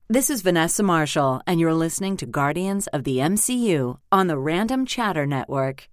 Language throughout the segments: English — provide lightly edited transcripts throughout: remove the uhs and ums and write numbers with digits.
This is Vanessa Marshall, and you're listening to Guardians of the MCU on the Random Chatter Network.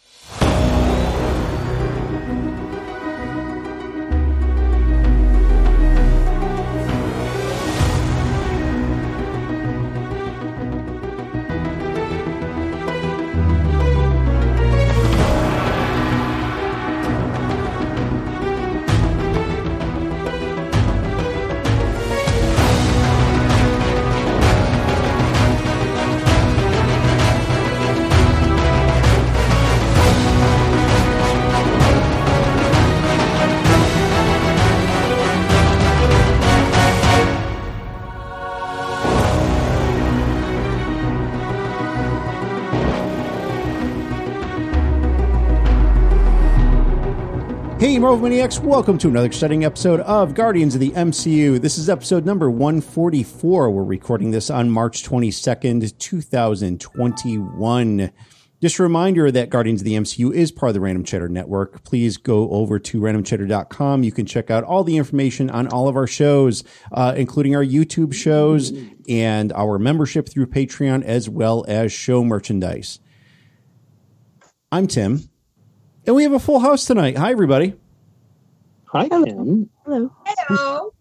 Hey, Marvel Maniacs, welcome to another exciting episode of Guardians of the MCU. This is episode number 144. We're recording this on March 22nd, 2021. Just a reminder that Guardians of the MCU is part of the Random Chatter Network. Please go over to randomchatter.com. You can check out all the information on all of our shows, including our YouTube shows and our membership through Patreon, as well as show merchandise. I'm Tim. And we have a full house tonight. Hi, everybody. Hi, Tim. Hello. Hello.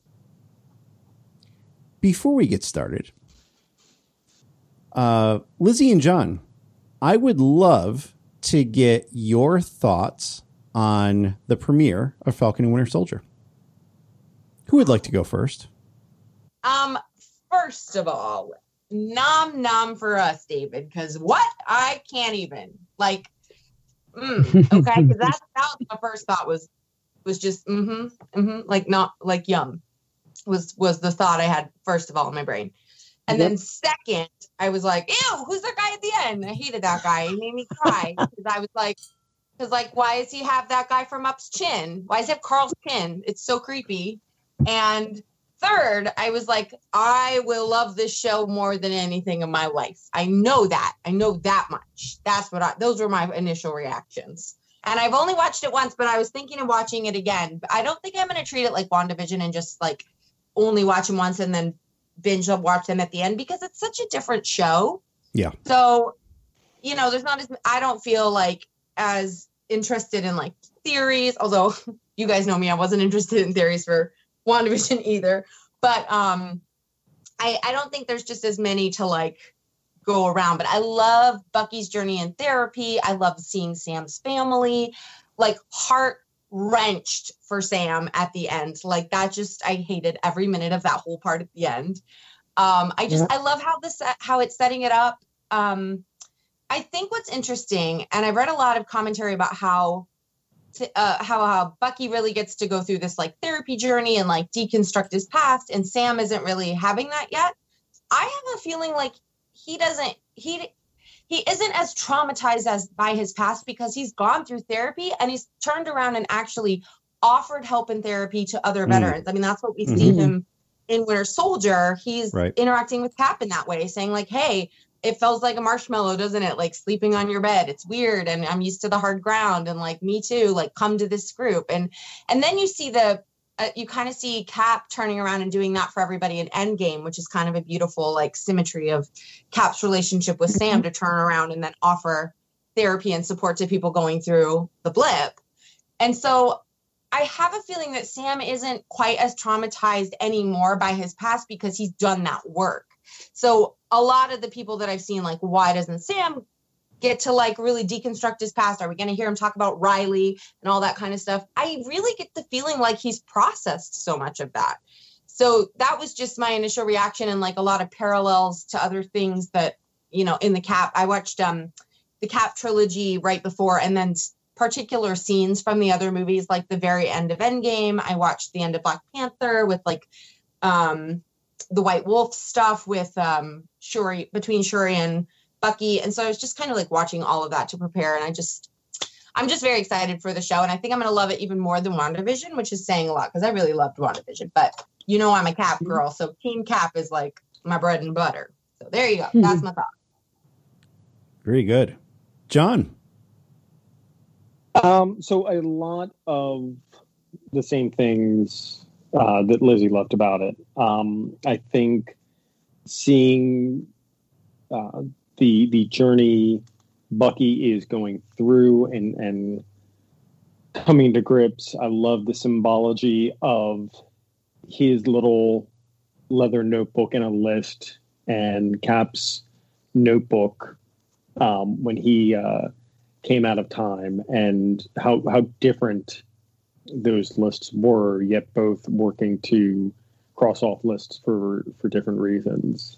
Before we get started, Lizzie and John, I would love to get your thoughts on the premiere of Falcon and Winter Soldier. Who would like to go first? First of all, nom for us, David, because what? I can't even. Like, okay, because that was my first thought was just like not like yum was the thought I had first of all in my brain, and then second I was like, ew, who's that guy at the end? I hated that guy. He made me cry because I was like, why does he have that guy from Up's chin? Why does he have Carl's chin? It's so creepy. And third, I was like, I will love this show more than anything in my life. I know that much. Those were my initial reactions. And I've only watched it once, but I was thinking of watching it again. I don't think I'm going to treat it like WandaVision and just like only watch them once and then binge watch them at the end, because it's such a different show. Yeah. So, there's not as, I don't feel like as interested in like theories, although you guys know me, I wasn't interested in theories for WandaVision either, but I don't think there's just as many to like go around. But I love Bucky's journey in therapy. I love seeing Sam's family, like heart wrenched for Sam at the end. Like that, I hated every minute of that whole part at the end. I love how it's setting it up. I think what's interesting, and I've read a lot of commentary about how Bucky really gets to go through this like therapy journey and like deconstruct his past, and Sam isn't really having that yet. I have a feeling like he isn't as traumatized as by his past, because he's gone through therapy and he's turned around and actually offered help and therapy to other veterans. I mean, that's what we see him in Winter Soldier. He's interacting with Cap in that way, saying like, hey, it feels like a marshmallow, doesn't it? Like sleeping on your bed. It's weird. And I'm used to the hard ground. And like, me too, like come to this group. And then you see you kind of see Cap turning around and doing that for everybody in Endgame, which is kind of a beautiful like symmetry of Cap's relationship with Sam to turn around and then offer therapy and support to people going through the blip. And so I have a feeling that Sam isn't quite as traumatized anymore by his past, because he's done that work. So a lot of the people that I've seen, like, why doesn't Sam get to like really deconstruct his past? Are we going to hear him talk about Riley and all that kind of stuff? I really get the feeling like he's processed so much of that. So that was just my initial reaction, and like a lot of parallels to other things that, in the Cap. I watched the Cap trilogy right before, and then particular scenes from the other movies, like the very end of Endgame. I watched the end of Black Panther with like the White Wolf stuff with Shuri, between Shuri and Bucky. And so I was just kind of like watching all of that to prepare. And I'm just very excited for the show. And I think I'm going to love it even more than WandaVision, which is saying a lot, because I really loved WandaVision. But I'm a Cap girl. So Team Cap is like my bread and butter. So there you go. That's my thought. Very good. John. So a lot of the same things that Lizzie loved about it. I think seeing the journey Bucky is going through and coming to grips. I love the symbology of his little leather notebook and a list, and Cap's notebook when he came out of time, and how different those lists were, yet both working to cross off lists for different reasons.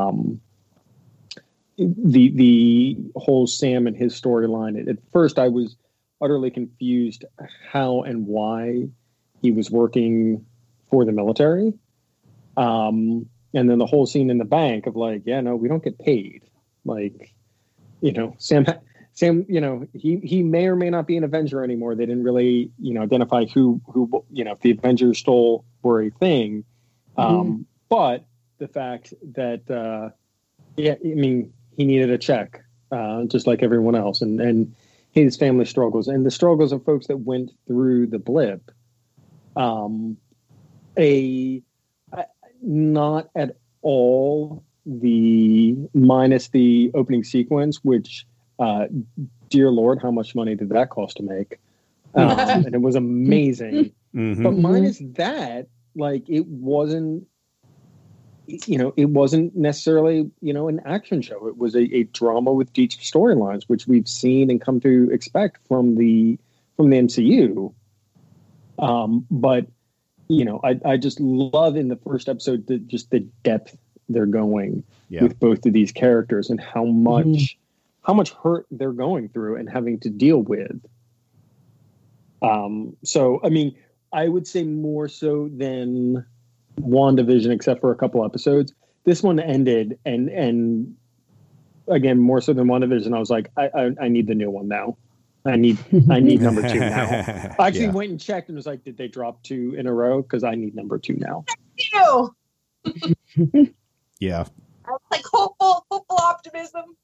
The whole Sam and his storyline, at first I was utterly confused how and why he was working for the military. And then the whole scene in the bank of like, yeah, no, we don't get paid. Like, you know, Sam, you know, he may or may not be an Avenger anymore. They didn't really, you know, identify who, you know, if the Avengers stole were a thing. But the fact that, yeah, I mean, he needed a check, just like everyone else, and his family struggles and the struggles of folks that went through the blip. Not at all minus the opening sequence, which, dear Lord, how much money did that cost to make? And it was amazing. But minus that, like, it wasn't necessarily, you know, an action show. It was a drama with deep storylines, which we've seen and come to expect from the MCU. But, you know, I just love in the first episode the depth they're going with both of these characters and how much hurt they're going through and having to deal with. So, I mean, I would say more so than WandaVision, except for a couple episodes. This one ended, and again, more so than WandaVision, I was like, I need the new one now. I need number 2 now. I actually went and checked and was like, did they drop 2 in a row? Because I need number 2 now. Yeah. I was like, hopeful optimism.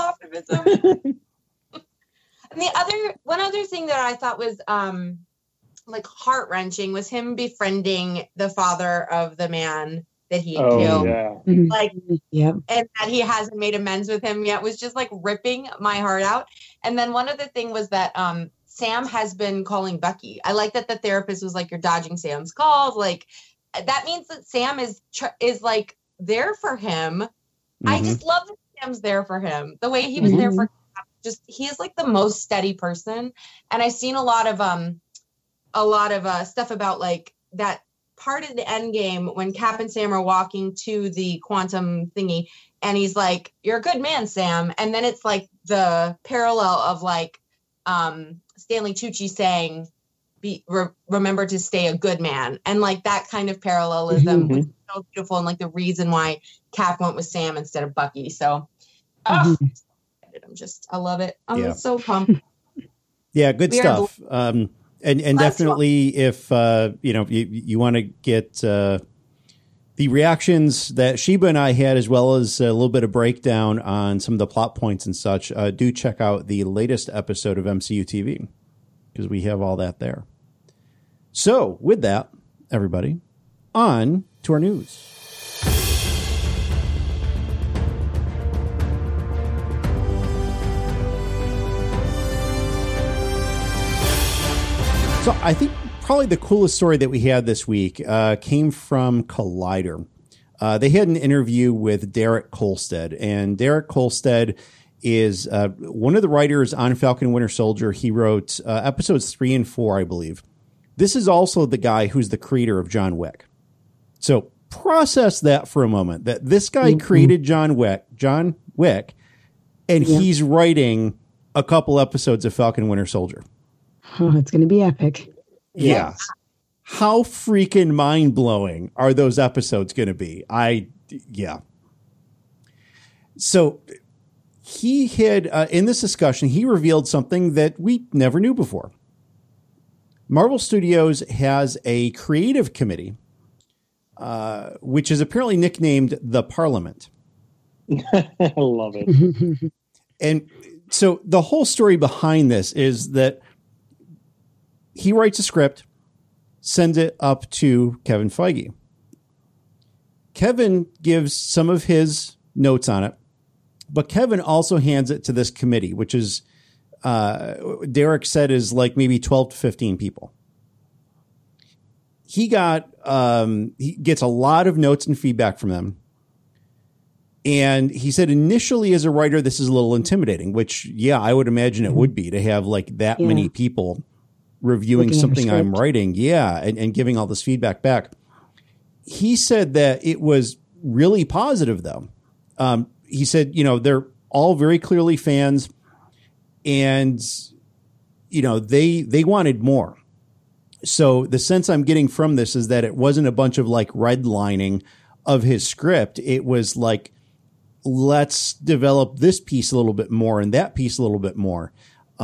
And one other thing that I thought was like heart-wrenching was him befriending the father of the man that he had killed. Yeah. Like, and that he hasn't made amends with him yet was just like ripping my heart out. And then one other thing was that Sam has been calling Bucky. I like that the therapist was like, you're dodging Sam's calls. Like, that means that Sam is like there for him. I just love that Sam's there for him. The way he was there for him. He is like the most steady person. And I've seen a lot of stuff about like that part of the end game when Cap and Sam are walking to the quantum thingy, and he's like, you're a good man, Sam. And then it's like the parallel of like Stanley Tucci saying, remember to stay a good man. And like that kind of parallelism was so beautiful, and like the reason why Cap went with Sam instead of Bucky. So I love it. I'm so pumped. Yeah, good stuff. And definitely if, you want to get the reactions that Sheba and I had, as well as a little bit of breakdown on some of the plot points and such, do check out the latest episode of MCU TV, because we have all that there. So with that, everybody, on to our news. So I think probably the coolest story that we had this week came from Collider. They had an interview with Derek Kolstad, and Derek Kolstad is one of the writers on Falcon and Winter Soldier. He wrote episodes 3 and 4, I believe. This is also the guy who's the creator of John Wick. So process that for a moment, that this guy created John Wick, and he's writing a couple episodes of Falcon and Winter Soldier. Oh, it's going to be epic. Yeah. How freaking mind-blowing are those episodes going to be? So he had, in this discussion, he revealed something that we never knew before. Marvel Studios has a creative committee, which is apparently nicknamed the Parliament. I love it. And so the whole story behind this is that he writes a script, sends it up to Kevin Feige. Kevin gives some of his notes on it, but Kevin also hands it to this committee, which is, Derek said is like maybe 12 to 15 people. He gets a lot of notes and feedback from them. And he said initially as a writer, this is a little intimidating, which, yeah, I would imagine it would be to have like that many people reviewing something I'm writing. Yeah. And giving all this feedback back. He said that it was really positive though. He said, they're all very clearly fans and, they wanted more. So the sense I'm getting from this is that it wasn't a bunch of like redlining of his script. It was like, let's develop this piece a little bit more and that piece a little bit more.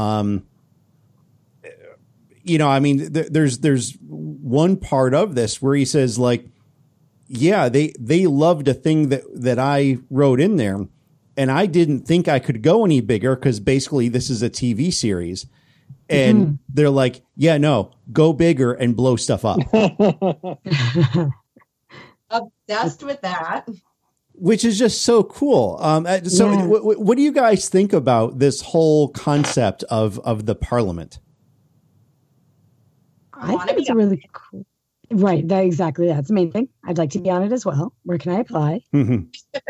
There's one part of this where he says like, yeah, they loved a thing that I wrote in there and I didn't think I could go any bigger because basically this is a TV series. And they're like, yeah, no, go bigger and blow stuff up. Obsessed with that. Which is just so cool. What do you guys think about this whole concept of the Parliament? I think it's really cool. Right. Exactly. That's the main thing. I'd like to be on it as well. Where can I apply? Mm-hmm.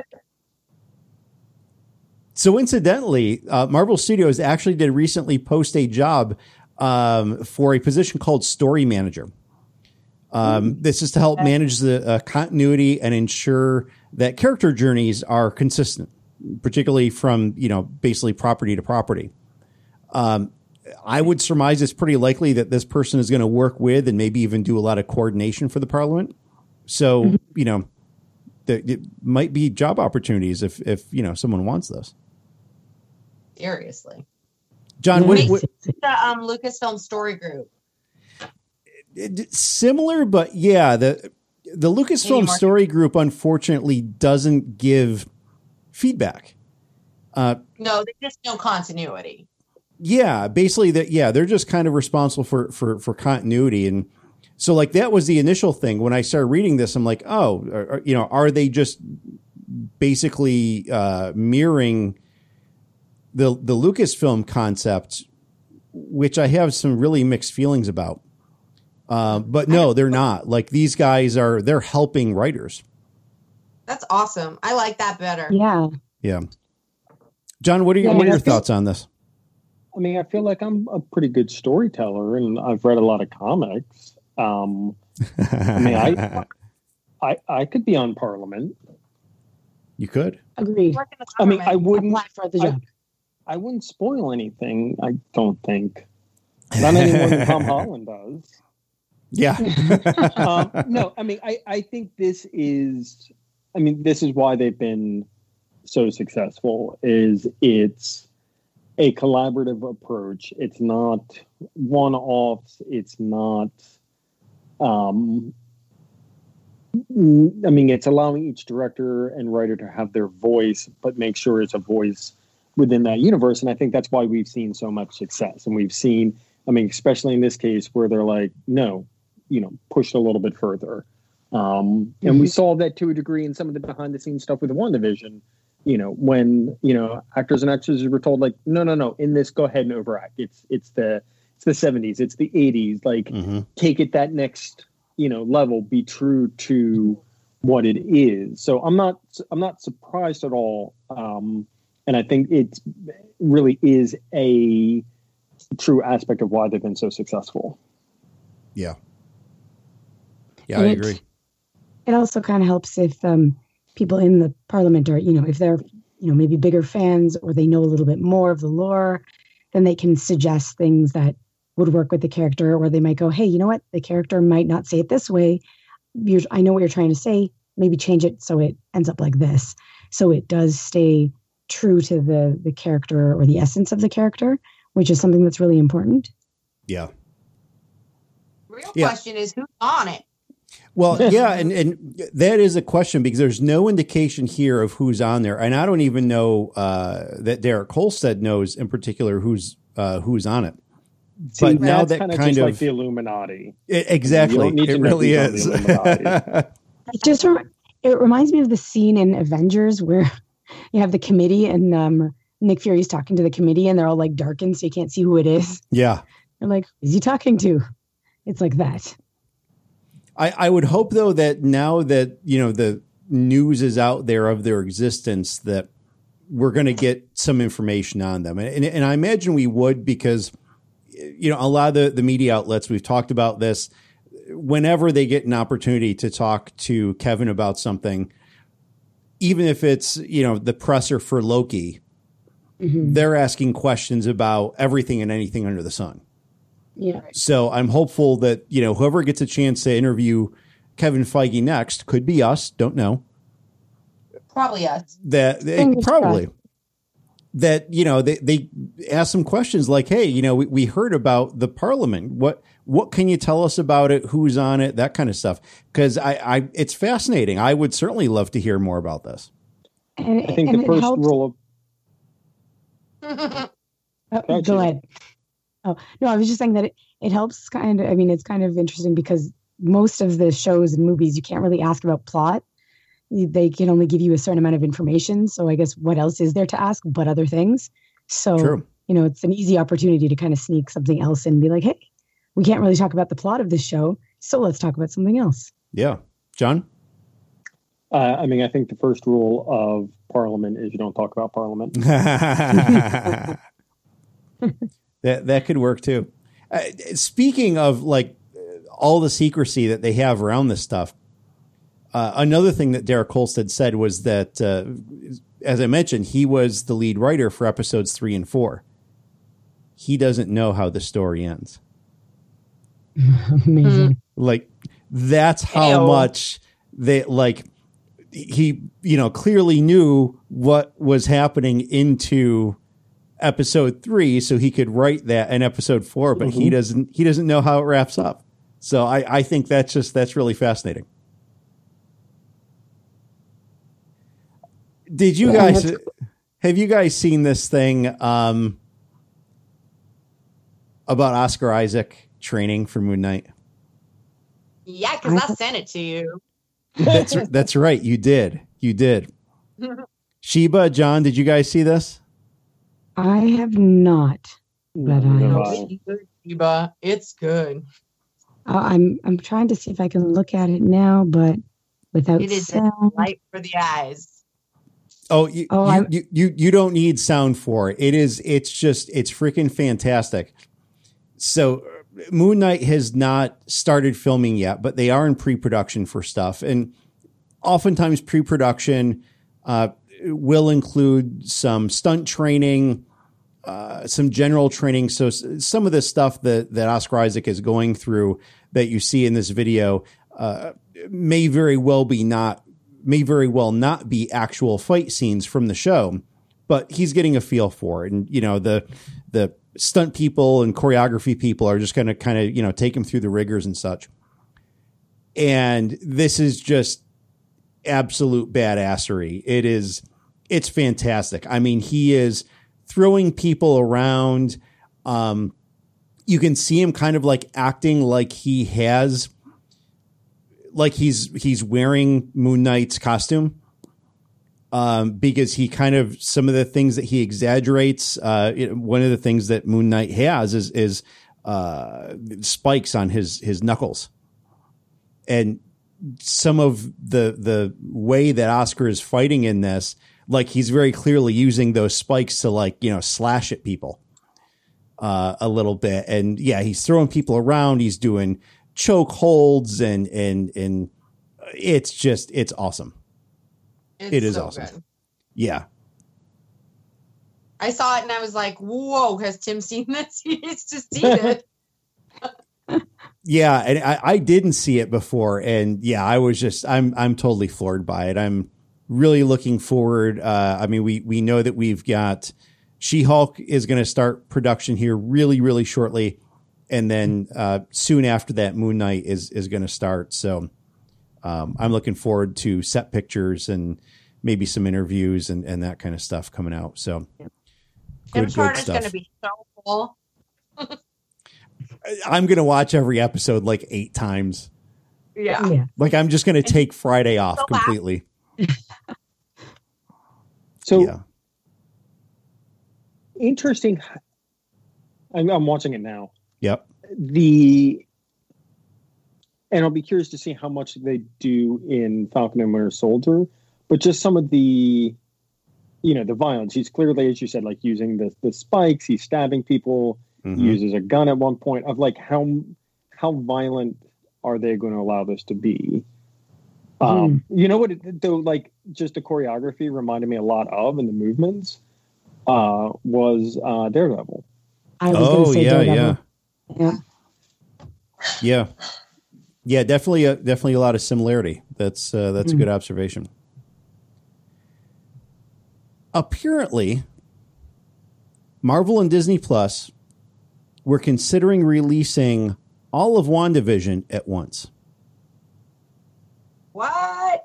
So incidentally, Marvel Studios actually did recently post a job for a position called story manager. This is to help manage the continuity and ensure that character journeys are consistent, particularly from, basically property to property. I would surmise it's pretty likely that this person is going to work with and maybe even do a lot of coordination for the Parliament. So, it might be job opportunities if someone wants this. Seriously. John, what the Lucasfilm Story Group? Similar, but yeah, the Lucasfilm Story Group unfortunately doesn't give feedback. No, there's just no continuity. Yeah, basically they're just kind of responsible for continuity. And so like that was the initial thing when I started reading this. I'm like, are they just basically mirroring the Lucasfilm concept, which I have some really mixed feelings about. But no, they're not. Like these guys they're helping writers. That's awesome. I like that better. Yeah. Yeah. John, what are your thoughts on this? I mean, I feel like I'm a pretty good storyteller and I've read a lot of comics. I could be on Parliament. You could. Agreed. I mean, I wouldn't apply for the job. I wouldn't spoil anything, I don't think. Not any more than Tom Holland does. Yeah. No, I mean, I think this is why they've been so successful is it's a collaborative approach. It's not one-offs. It's not, it's allowing each director and writer to have their voice, but make sure it's a voice within that universe. And I think that's why we've seen so much success. And we've seen, especially in this case where they're like, no, pushed a little bit further. And we saw that to a degree in some of the behind the scenes stuff with WandaVision, when, actors and actresses were told like, no, in this, go ahead and overact. It's the 70s, it's the 80s, like take it that next, level, be true to what it is. So I'm not surprised at all. And I think it really is a true aspect of why they've been so successful. Yeah. Yeah, I agree. It also kind of helps if people in the Parliament are, if they're, maybe bigger fans or they know a little bit more of the lore, then they can suggest things that would work with the character, or they might go, hey, you know what? The character might not say it this way. I know what you're trying to say. Maybe change it so it ends up like this. So it does stay true to the character or the essence of the character, which is something that's really important. Yeah. Real question is who's on it? Well, yeah, and that is a question because there's no indication here of who's on there, and I don't even know that Derek Kolstad knows in particular who's on it. See, but now that kind of like the Illuminati. Exactly, it really is. It It reminds me of the scene in Avengers where you have the committee and Nick Fury's talking to the committee and they're all like darkened so you can't see who it is. Yeah. They're like, who's he talking to? It's like that. I would hope, though, that now that, the news is out there of their existence, that we're going to get some information on them. And I imagine we would, because, a lot of the media outlets, we've talked about this, whenever they get an opportunity to talk to Kevin about something, even if it's, the presser for Loki, they're asking questions about everything and anything under the sun. Yeah. So I'm hopeful that, whoever gets a chance to interview Kevin Feige next, could be us, don't know. Probably us. Probably. That, they ask some questions like, hey, we heard about the Parliament. What can you tell us about it? Who's on it? That kind of stuff. Because it's fascinating. I would certainly love to hear more about this. I think the first rule of go ahead. Oh, no, I was just saying that it helps it's kind of interesting because most of the shows and movies, you can't really ask about plot. They can only give you a certain amount of information. So I guess what else is there to ask but other things? So, True. It's an easy opportunity to kind of sneak something else in and be like, hey, we can't really talk about the plot of this show. So let's talk about something else. Yeah. John? I think the first rule of Parliament is you don't talk about Parliament. That could work too. Speaking of all the secrecy that they have around this stuff, another thing that Derek Kolstad said was that, as I mentioned, he was the lead writer for episodes 3 and 4. He doesn't know how the story ends. Amazing. That's how much they he, clearly knew what was happening into episode 3, so he could write that in episode 4, but he doesn't know how it wraps up. So I think that's really fascinating. Have you guys seen this thing about Oscar Isaac training for Moon Knight? Yeah, because I sent it to you. That's right. You did. Sheba, John, did you guys see this? I have not, but Sheba, it's good. I'm trying to see if I can look at it now, but without it is sound. Light for the eyes. Oh, you don't need sound for it. It's freaking fantastic. So Moon Knight has not started filming yet, but they are in pre-production for stuff. And oftentimes pre-production will include some stunt training, some general training. So some of the stuff that Oscar Isaac is going through that you see in this video may very well not be actual fight scenes from the show, but he's getting a feel for it. And, the stunt people and choreography people are just going to kind of, take him through the rigors and such. And this is just absolute badassery. It's fantastic. He is throwing people around. You can see him kind of acting like he has, he's wearing Moon Knight's costume, because he kind of, some of the things that he exaggerates. One of the things that Moon Knight has is spikes on his knuckles, and some of the way that Oscar is fighting in this, he's very clearly using those spikes to slash at people a little bit. And yeah, he's throwing people around. He's doing choke holds and it's awesome. It is so awesome. Good. Yeah. I saw it and I was like, whoa, has Tim seen this? He needs to see it. Yeah. And I didn't see it before. And yeah, I'm totally floored by it. I'm really looking forward. We know that we've got She-Hulk is going to start production here really, really shortly. And then soon after that, Moon Knight is going to start. So I'm looking forward to set pictures and maybe some interviews and that kind of stuff coming out. So Tim Carter's going to be so cool. I'm going to watch every episode 8 times. Yeah. Yeah. Like I'm just going to take Friday off So bad. completely. So Yeah. interesting. I'm watching it now. Yep. And I'll be curious to see how much they do in Falcon and Winter Soldier, but just some of the, the violence. He's clearly, as you said, like using the spikes. He's stabbing people. Mhm. He uses a gun at one point. Of like how violent are they going to allow this to be? You know what? Though, like just the choreography reminded me a lot of, and the movements was Daredevil. I was going to say Daredevil. Yeah, definitely a lot of similarity. That's a good observation. Apparently, Marvel and Disney Plus were considering releasing all of WandaVision at once. What?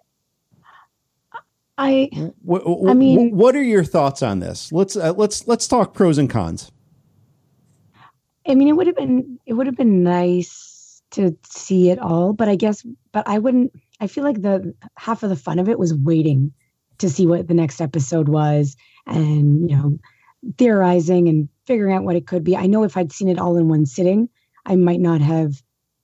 I I mean, what are your thoughts on this? Let's talk pros and cons. I mean, it would have been nice to see it all, but I wouldn't. I feel like the half of the fun of it was waiting to see what the next episode was, and theorizing and figuring out what it could be. I know if I'd seen it all in one sitting, I might not have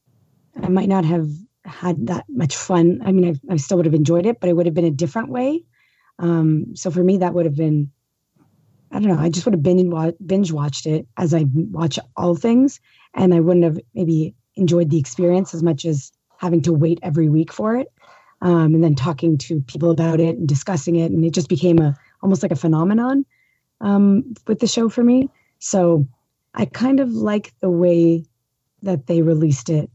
had that much fun. I mean, I still would have enjoyed it, but it would have been a different way. So for me, that would have been, I don't know, I just would have binge watched it as I watch all things, and I wouldn't have maybe enjoyed the experience as much as having to wait every week for it, and then talking to people about it and discussing it, and it just became almost like a phenomenon with the show for me. So I kind of like the way that they released it,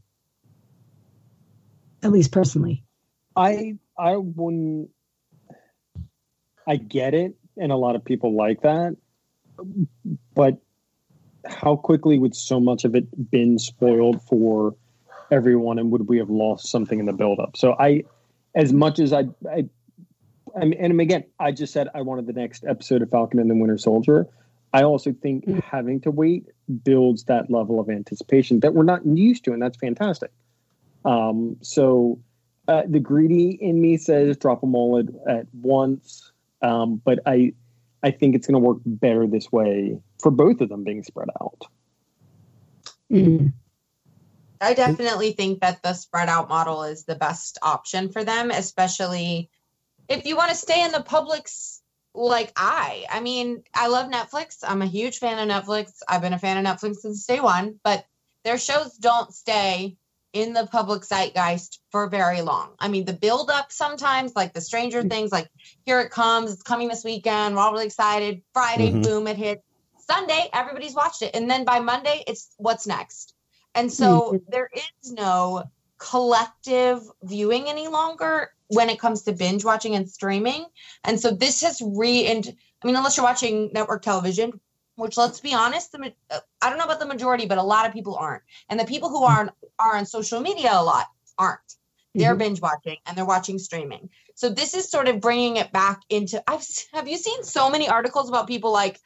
at least personally. I wouldn't. I get it, and a lot of people like that, but how quickly would so much of it been spoiled for everyone, and would we have lost something in the buildup? So as much as I mean, again, I just said I wanted the next episode of Falcon and the Winter Soldier. I also think having to wait builds that level of anticipation that we're not used to, and that's fantastic. So the greedy in me says drop them all at once, but I think it's going to work better this way for both of them being spread out. Mm. I definitely think that the spread out model is the best option for them, especially if you want to stay in the public's, like I mean, I love Netflix. I'm a huge fan of Netflix. I've been a fan of Netflix since day one, but their shows don't stay in the public zeitgeist for very long. I mean, the build up sometimes, like the Stranger Things, like here it comes, it's coming this weekend, we're all really excited. Friday, boom, it hits. Sunday, everybody's watched it. And then by Monday, it's what's next. And so there is no collective viewing any longer when it comes to binge watching and streaming. And so this has unless you're watching network television, which, let's be honest, I don't know about the majority, but a lot of people aren't. And the people who are on social media a lot aren't. They're binge watching and they're watching streaming. So this is sort of bringing it back into, have you seen so many articles about people like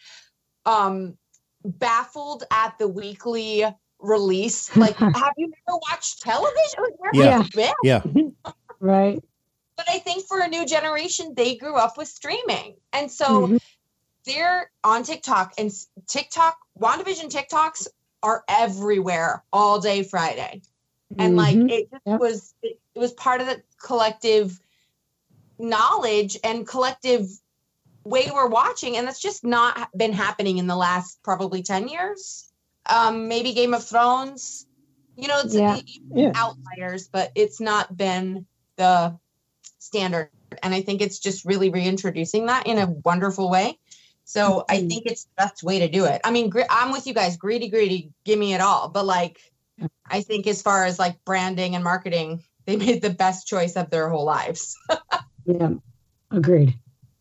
baffled at the weekly release? Like, have you never watched television? Like, where have you been? Yeah. Right. But I think for a new generation, they grew up with streaming. And so they're on TikTok, and WandaVision TikToks are everywhere all day Friday. And like, it was part of the collective knowledge and collective way we're watching. And that's just not been happening in the last probably 10 years. Maybe Game of Thrones, it's outliers, but it's not been the standard. And I think it's just really reintroducing that in a wonderful way. So I think it's the best way to do it. I mean, I'm with you guys. Greedy, give me it all. But like, I think as far as like branding and marketing, they made the best choice of their whole lives. Yeah, agreed.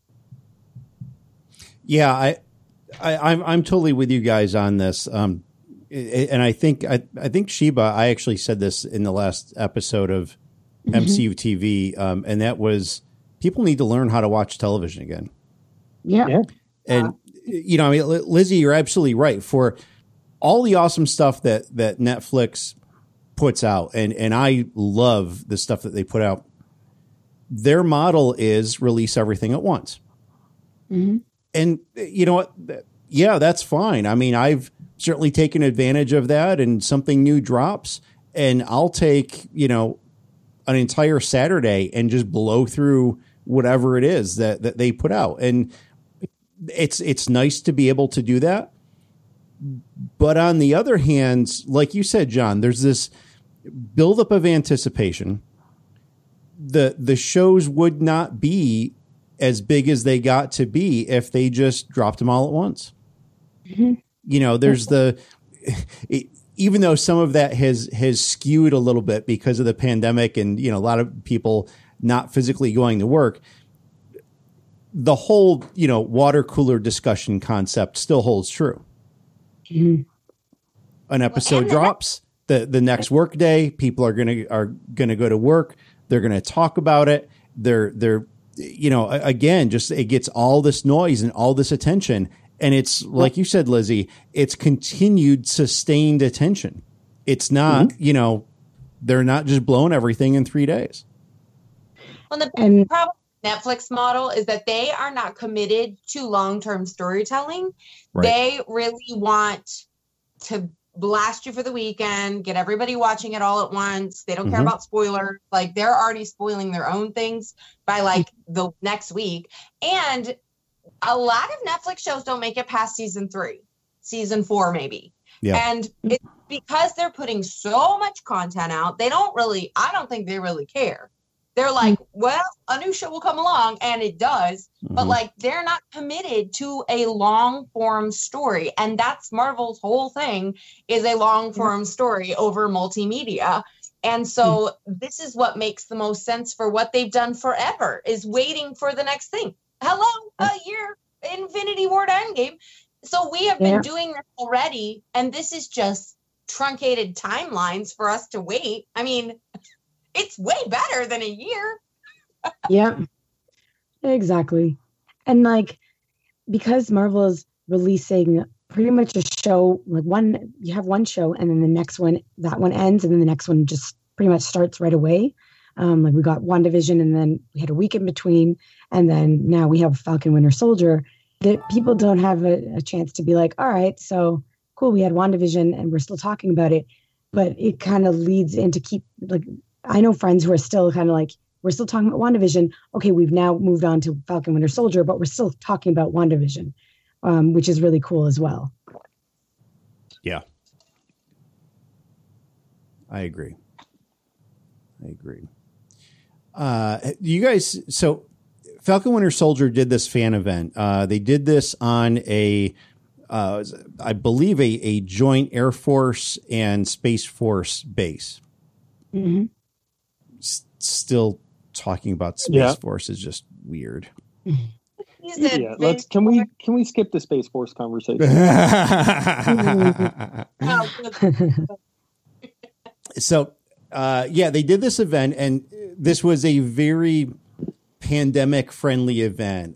Yeah, I'm totally with you guys on this. And I think Sheba, I actually said this in the last episode of MCU TV, and that was people need to learn how to watch television again. Yeah. And, Lizzie, you're absolutely right. For all the awesome stuff that Netflix puts out, and I love the stuff that they put out. Their model is release everything at once. Mm-hmm. And you know what? Yeah, that's fine. I mean, I've certainly taken advantage of that, and something new drops, and I'll take, you know, an entire Saturday and just blow through whatever it is that they put out. And it's nice to be able to do that. But on the other hand, like you said, John, there's this buildup of anticipation. The shows would not be as big as they got to be if they just dropped them all at once. Mm-hmm. You know, there's even though some of that has skewed a little bit because of the pandemic and, you know, a lot of people not physically going to work, the whole, you know, water cooler discussion concept still holds true. Mm-hmm. An episode drops the next work day. People are going to go to work. They're going to talk about it. They're, you know, again, just it gets all this noise and all this attention. And it's like you said, Lizzie, it's continued sustained attention. It's not, mm-hmm. you know, they're not just blowing everything in 3 days. Well, the problem with Netflix model is that they are not committed to long-term storytelling. Right. They really want to blast you for the weekend, get everybody watching it all at once. They don't mm-hmm. care about spoilers. Like, they're already spoiling their own things by like the next week. And a lot of Netflix shows don't make it past season 3, season 4, maybe. Yeah. And it's because they're putting so much content out. I don't think they really care. They're like, well, a new show will come along, and it does. Mm-hmm. But like, they're not committed to a long form story. And that's Marvel's whole thing, is a long form story over multimedia. And so this is what makes the most sense for what they've done forever, is waiting for the next thing. Hello, a year, Infinity War Endgame. So we have been doing this already, and this is just truncated timelines for us to wait. I mean, it's way better than a year. Yeah, exactly. And like, because Marvel is releasing pretty much a show, like you have one show, and then the next one, that one ends, and then the next one just pretty much starts right away. Like, we got WandaVision, and then we had a week in between, and then now we have Falcon Winter Soldier. That people don't have a chance to be like, all right, so cool, we had WandaVision and we're still talking about it. But it kind of leads into I know friends who are still kind of like, we're still talking about WandaVision. Okay, we've now moved on to Falcon Winter Soldier, but we're still talking about WandaVision, which is really cool as well. Yeah. I agree. You guys, so Falcon Winter Soldier did this fan event. They did this on I believe a joint Air Force and Space Force base. Mm-hmm. Still talking about Space Force is just weird. Yeah, can we skip the Space Force conversation? So, they did this event, and this was a very pandemic friendly event.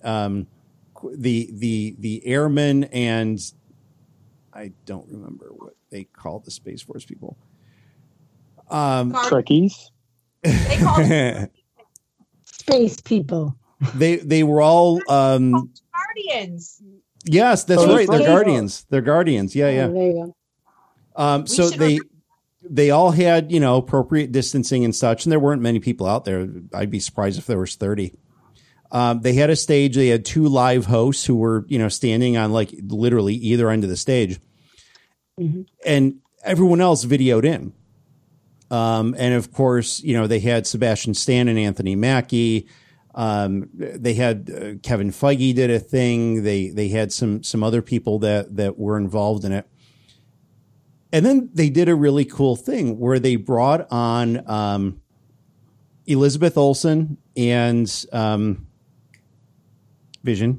The airmen, and I don't remember what they called the Space Force people. Trekkies. They called them space people. They were all guardians. Yes, that's right. They're guardians. They're guardians. Yeah, yeah. Oh, there you go. So they all had, you know, appropriate distancing and such, and there weren't many people out there. I'd be surprised if there was 30. They had a stage. They had 2 live hosts who were, you know, standing on like literally either end of the stage, and everyone else videoed in. And of course, you know, they had Sebastian Stan and Anthony Mackie. They had Kevin Feige did a thing. They had some other people that were involved in it. And then they did a really cool thing where they brought on Elizabeth Olsen and Vision.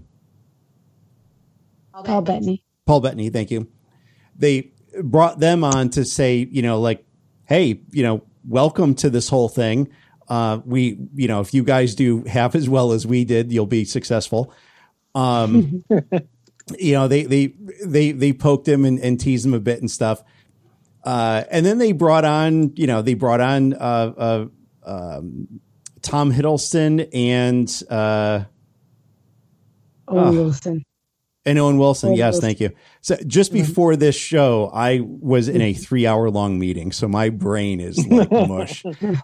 Paul Bettany. Paul Bettany, thank you. They brought them on to say, you know, like, hey, you know, welcome to this whole thing. You know, if you guys do half as well as we did, you'll be successful. You know, they poked him and teased him a bit and stuff. And then they brought on Tom Hiddleston and Owen Wilson. And Owen Wilson. Owen Yes. Wilson. Thank you. So just before this show, I was in a 3-hour-long meeting. So my brain is like mush.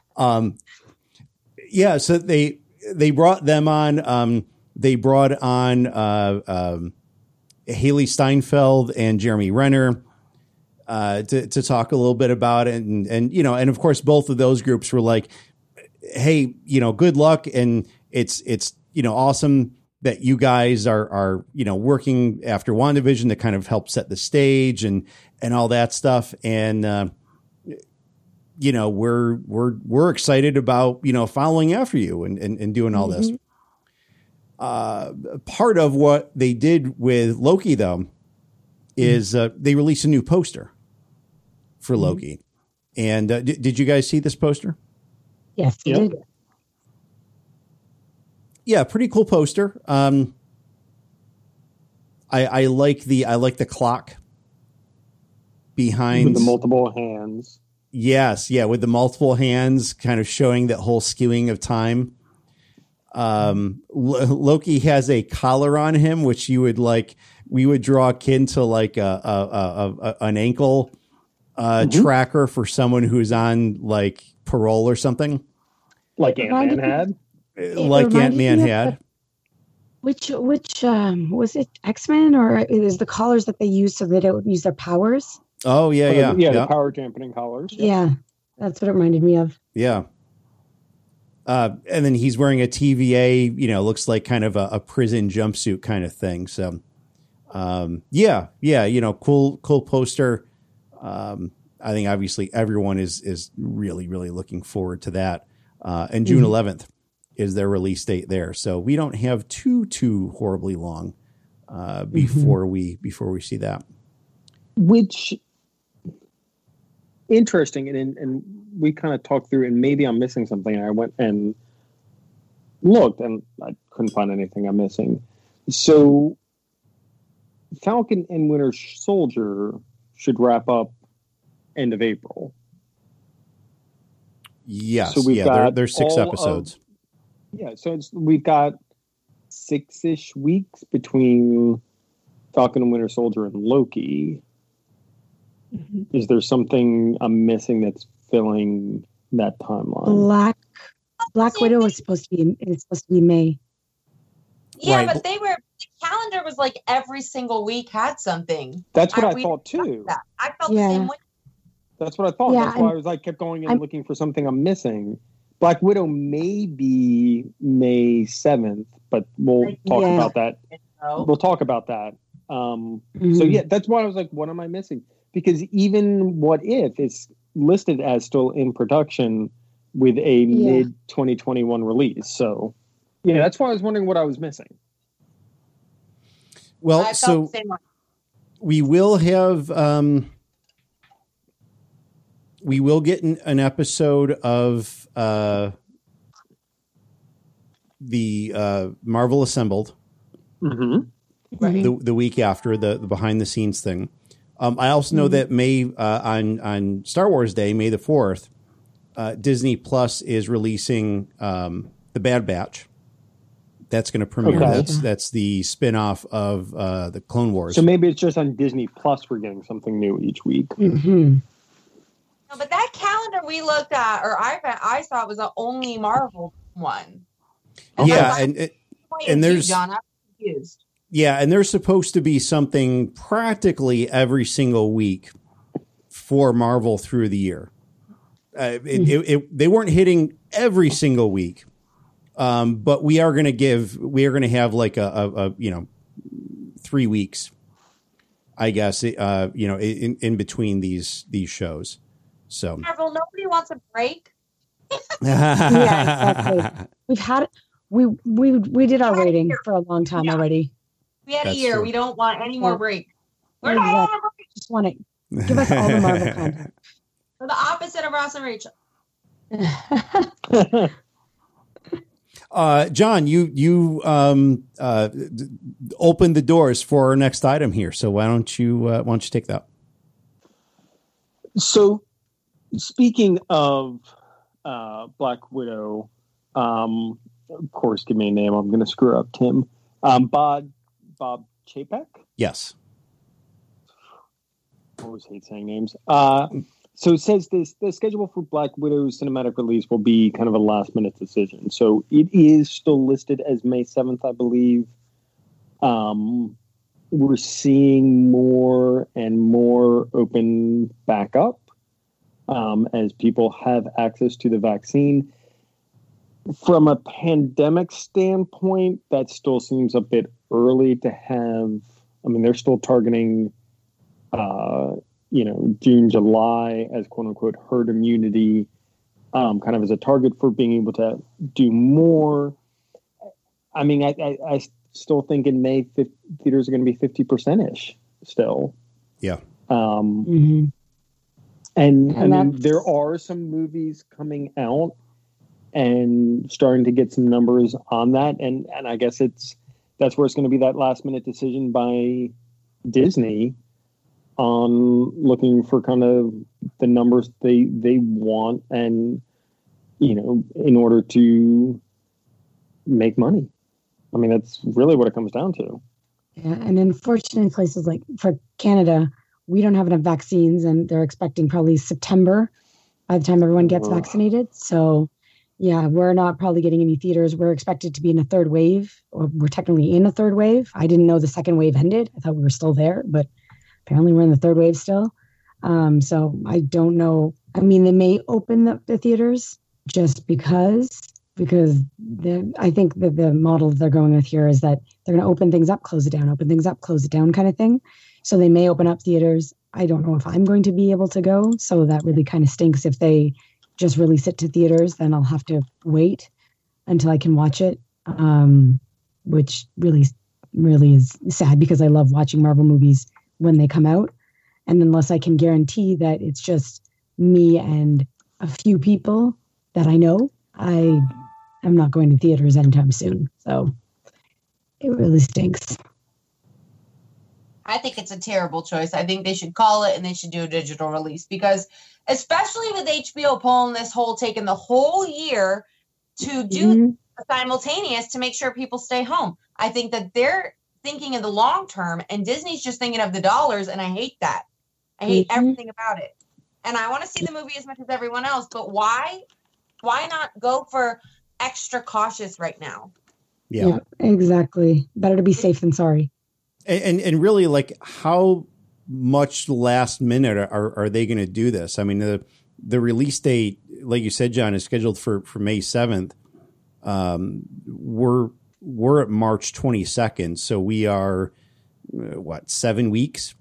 Yeah. So they brought them on. They brought on Haley Steinfeld and Jeremy Renner to talk a little bit about it. And of course, both of those groups were like, hey, good luck. And it's awesome that you guys are working after WandaVision to kind of help set the stage and all that stuff. And, we're excited about, following after you and doing all this. Part of what they did with Loki, though, is they released a new poster for Loki. And did you guys see this poster? Yes, you did. Yeah, pretty cool poster. I like the clock behind with the multiple hands. Yes, yeah, with the multiple hands, kind of showing that whole skewing of time. Loki has a collar on him, which we would draw akin to like an ankle tracker for someone who's on like parole or something. Like Ant-Man had. Like Ant-Man had. Which was it, X-Men, or is the collars that they use so they don't use their powers? Oh yeah. The power dampening collars. Yeah, that's what it reminded me of. Yeah. And then he's wearing a TVA, looks like kind of a prison jumpsuit kind of thing. So, cool poster. I think obviously everyone is really, really looking forward to that. And June 11th is their release date there. So we don't have too horribly long, before we see that. Which interesting. And we kind of talked through, and maybe I'm missing something. I went and looked and I couldn't find anything I'm missing. So Falcon and Winter Soldier should wrap up end of April. Yes. So there's 6 episodes. So we've got 6-ish weeks between Falcon and Winter Soldier and Loki. Is there something I'm missing that's filling that timeline? Black Widow is supposed to be May. Yeah, Right. but the calendar was like every single week had something. That's what I thought too. I felt the same way. That's what I thought. Yeah, That's why I was kept going and looking for something I'm missing. Black Widow may be May 7th, but we'll talk about that. We'll talk about that. So yeah, that's why I was like, what am I missing? Because even What If is listed as still in production with a mid 2021 release. So yeah, that's why I was wondering what I was missing. Well, so we will have, we will get an episode of the Marvel Assembled the week after the behind the scenes thing. I also know that May on Star Wars Day, May the 4th, Disney Plus is releasing The Bad Batch. That's going to premiere. Okay. That's the spinoff of the Clone Wars. So maybe it's just on Disney Plus we're getting something new each week. No, but that calendar we looked at, or I saw, it was the only Marvel one. And there's John, I'm confused. Yeah, and there's supposed to be something practically every single week for Marvel through the year. They weren't hitting every single week, but we are going to have like a 3 weeks, I guess, in between these shows. So Marvel, nobody wants a break. Yeah, exactly. We did our waiting for a long time already. We had a year. True. We don't want any more break. We're not on a break. Just want to give us all the Marvel content. We're the opposite of Ross and Rachel. John, you opened the doors for our next item here. So why don't you take that? So, speaking of Black Widow, of course, give me a name. I'm going to screw up, Tim. Bob Chapek? Yes. I always hate saying names. So it says the schedule for Black Widow's cinematic release will be kind of a last minute decision. So it is still listed as May 7th, I believe. We're seeing more and more open back up as people have access to the vaccine. From a pandemic standpoint, that still seems a bit early to have. I mean, they're still targeting, June, July as quote unquote herd immunity, kind of as a target for being able to do more. I mean, I still think in May, theaters are going to be 50% ish still. Yeah. And I mean, there are some movies coming out and starting to get some numbers on that. And I guess that's where it's going to be that last minute decision by Disney on looking for kind of the numbers they want and, in order to make money. I mean, that's really what it comes down to. Yeah, and unfortunately, places like for Canada, we don't have enough vaccines, and they're expecting probably September by the time everyone gets vaccinated. So, yeah, we're not probably getting any theaters. We're expected to be in a third wave, or we're technically in a third wave. I didn't know the second wave ended. I thought we were still there, but apparently we're in the third wave still. So I don't know. I mean, they may open the theaters just because I think that the model they're going with here is that they're going to open things up, close it down, open things up, close it down kind of thing. So they may open up theaters. I don't know if I'm going to be able to go. So that really kind of stinks. If they just release it to theaters, then I'll have to wait until I can watch it, which really, really is sad because I love watching Marvel movies when they come out. And unless I can guarantee that it's just me and a few people that I know, I am not going to theaters anytime soon. So it really stinks. I think it's a terrible choice. I think they should call it and they should do a digital release because especially with HBO pulling this whole, taking the whole year to do simultaneous to make sure people stay home. I think that they're thinking of the long term and Disney's just thinking of the dollars. And I hate that. I hate everything about it. And I want to see the movie as much as everyone else, but why not go for extra cautious right now? Yeah, exactly. Better to be safe than sorry. And really, like, how much last minute are they going to do this? I mean, the release date, like you said, John, is scheduled for May 7th. We're at March 22nd, so we are 7 weeks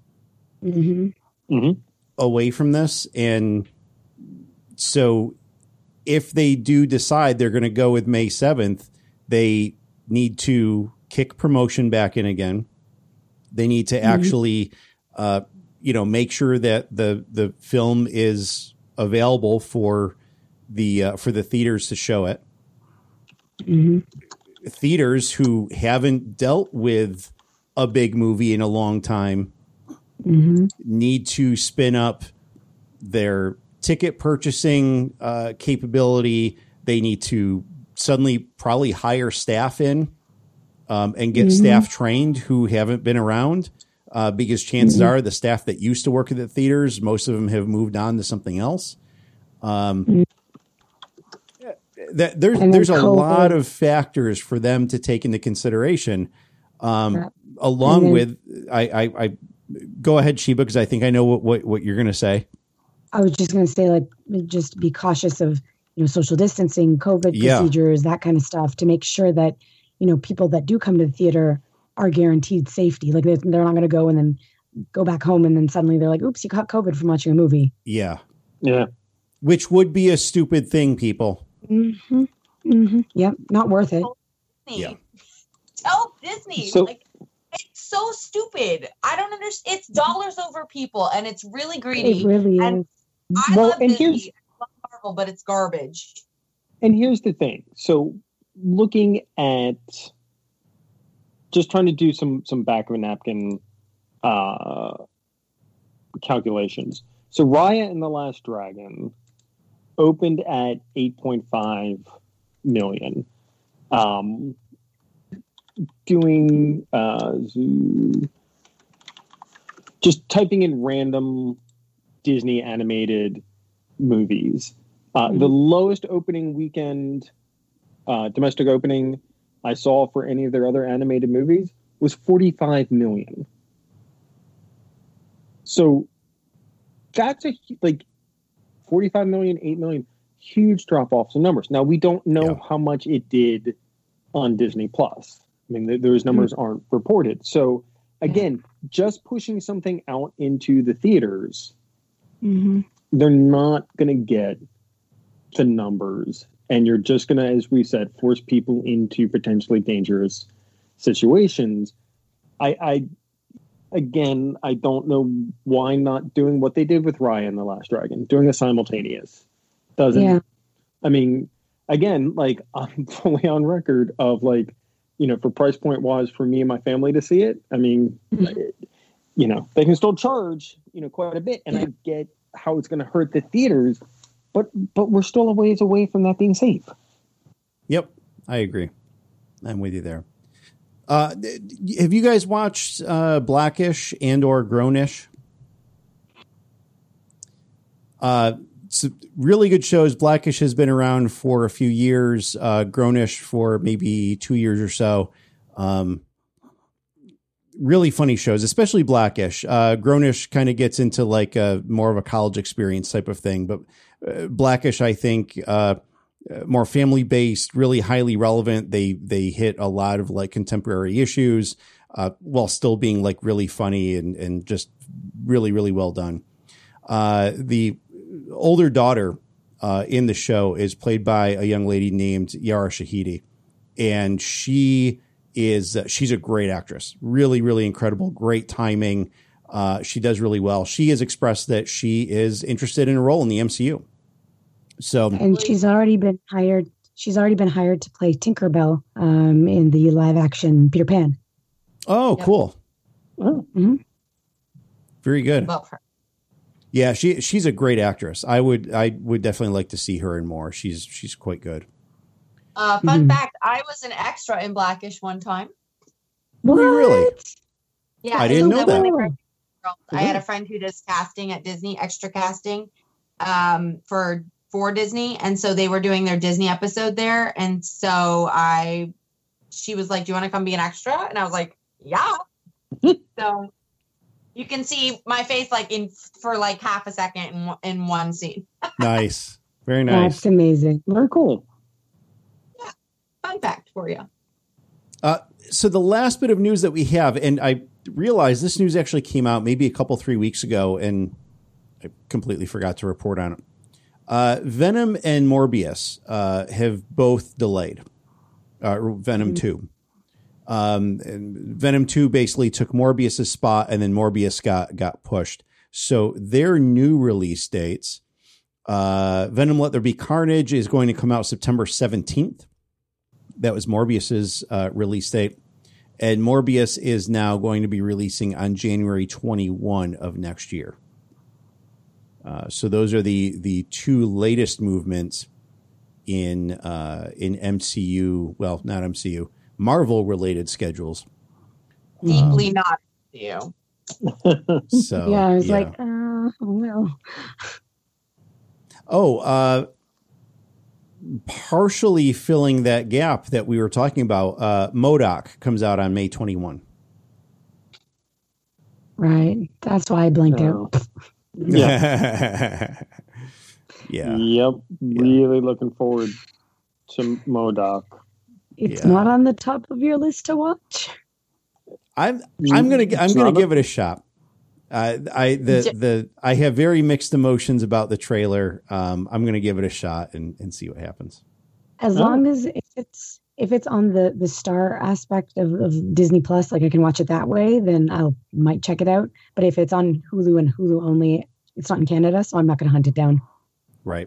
away from this, and so if they do decide they're going to go with May 7th, they need to kick promotion back in again. They need to actually, make sure that the film is available for the theaters to show it. Theaters who haven't dealt with a big movie in a long time need to spin up their ticket purchasing capability. They need to suddenly probably hire staff in. And get staff trained who haven't been around because chances are the staff that used to work at the theaters, most of them have moved on to something else. There's a lot of factors for them to take into consideration. Along with, I go ahead, Sheba, because I think I know what you're going to say. I was just going to say, like, just be cautious of, social distancing, COVID procedures, that kind of stuff to make sure that, people that do come to the theater are guaranteed safety. Like they're not going to go and then go back home and then suddenly they're like, oops, you caught COVID from watching a movie. Yeah. Yeah. Which would be a stupid thing, people. Yep. Not worth it. Yeah. Tell Disney. It's so stupid. I don't understand. It's dollars over people and it's really greedy. It really is. I love Disney. I love Marvel, but it's garbage. And here's the thing. So, looking at just trying to do some back of a napkin calculations. So Raya and the Last Dragon opened at 8.5 million. Doing just typing in random Disney animated movies. The lowest opening weekend, domestic opening I saw for any of their other animated movies was 45 million. So that's 45 million, 8 million, huge drop offs in numbers. Now we don't know how much it did on Disney Plus. I mean, those numbers aren't reported. So again, just pushing something out into the theaters, they're not going to get the numbers. And you're just going to, as we said, force people into potentially dangerous situations. I don't know why not doing what they did with Raya and the Last Dragon, doing a simultaneous. Doesn't, I mean, again, like, I'm fully on record of, like, you know, for price point wise for me and my family to see it. I mean, you know, they can still charge, you know, quite a bit. And I get how it's going to hurt the theaters, but we're still a ways away from that being safe. Yep. I agree. I'm with you there. Have you guys watched Blackish and or Grownish? It's really good shows. Blackish has been around for a few years. Grownish for maybe 2 years or so. Really funny shows, especially Blackish. Grownish kind of gets into like a more of a college experience type of thing, but Blackish, I think, more family based, really highly relevant. They hit a lot of like contemporary issues, while still being like really funny and just really, really well done. The older daughter in the show is played by a young lady named Yara Shahidi, and she's a great actress, really, really incredible, great timing. She does really well. She has expressed that she is interested in a role in the MCU. So, and she's already been hired. She's already been hired to play Tinkerbell in the live action Peter Pan. Oh, cool. Oh. Mm-hmm. Very good. Love her. Yeah, she's a great actress. I would definitely like to see her in more. She's quite good. Fun fact, I was an extra in Blackish one time. What? Really? Yeah, I didn't know that. I had a friend who does casting at Disney, extra casting, for Disney, and so they were doing their Disney episode there, and so she was like, "Do you want to come be an extra?" And I was like, "Yeah." So you can see my face like for like half a second in one scene. Nice, very nice. That's amazing. Very cool. Yeah, fun fact for you. So the last bit of news that we have, and I realized this news actually came out maybe a couple, 3 weeks ago, and I completely forgot to report on it. Venom and Morbius have both delayed. Venom 2. And Venom 2 basically took Morbius's spot, and then Morbius got pushed. So their new release dates, Venom Let There Be Carnage is going to come out September 17th. That was Morbius's release date. And Morbius is now going to be releasing on January 21 of next year. So those are the two latest movements in MCU. Well, not MCU, Marvel related schedules. Deeply not you. So yeah, I was like, oh no. Partially filling that gap that we were talking about. MODOK comes out on May 21. Right. That's why I blinked out. Yeah. Yeah. Yep. Really looking forward to MODOK. It's not on the top of your list to watch. I'm gonna give it a shot. I have very mixed emotions about the trailer. I'm gonna give it a shot and see what happens. As long as if it's on the Star aspect of Disney Plus, like I can watch it that way, then might check it out. But if it's on Hulu and Hulu only, it's not in Canada, so I'm not going to hunt it down. Right.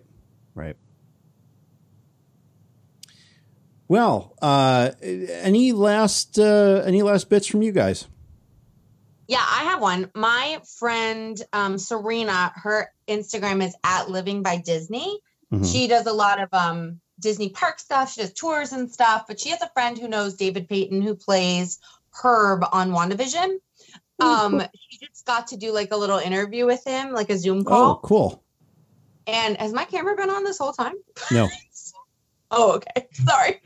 Well, any last bits from you guys? Yeah, I have one. My friend Serena, her Instagram is at Living by Disney. Mhm. She does a lot of Disney park stuff. She does tours and stuff, but she has a friend who knows David Payton, who plays Herb on WandaVision. She just got to do like a little interview with him, like a Zoom call. Oh, cool. And has my camera been on this whole time? No. Oh, okay. Sorry.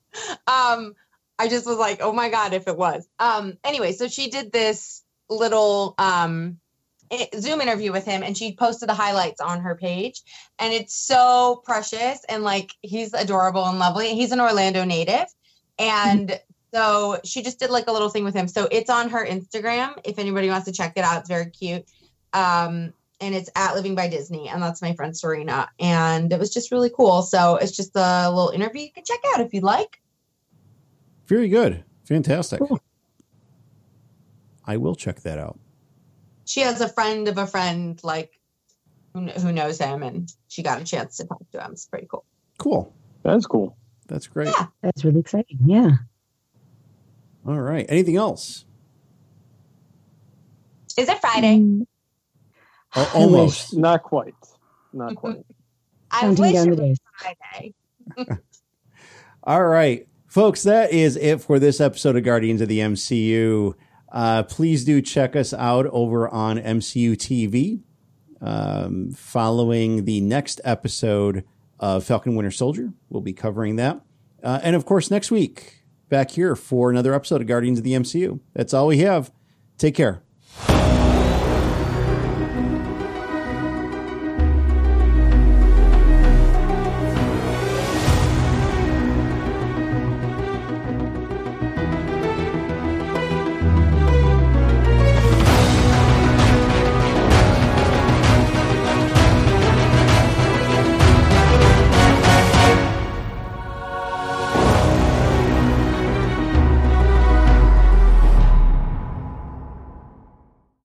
I just was like, oh my God, if it was. Anyway, so she did this little Zoom interview with him, and she posted the highlights on her page, and it's so precious, and like he's adorable and lovely. He's an Orlando native, and so she just did like a little thing with him. So it's on her Instagram if anybody wants to check it out. It's very cute. And it's at Living by Disney, and that's my friend Serena, and it was just really cool. So it's just a little interview you can check out if you'd like. Very good. Fantastic. Cool. I will check that out. She has a friend of a friend, like who knows him, and she got a chance to talk to him. It's pretty cool. Cool. That's cool. That's great. Yeah. That's really exciting. Yeah. All right. Anything else? Is it Friday? Almost. Not quite. Not quite. I Counting wish down it the was days. Friday. All right, folks, that is it for this episode of Guardians of the MCU. Please do check us out over on MCU TV following the next episode of Falcon Winter Soldier. We'll be covering that. And of course, next week, back here for another episode of Guardians of the MCU. That's all we have. Take care.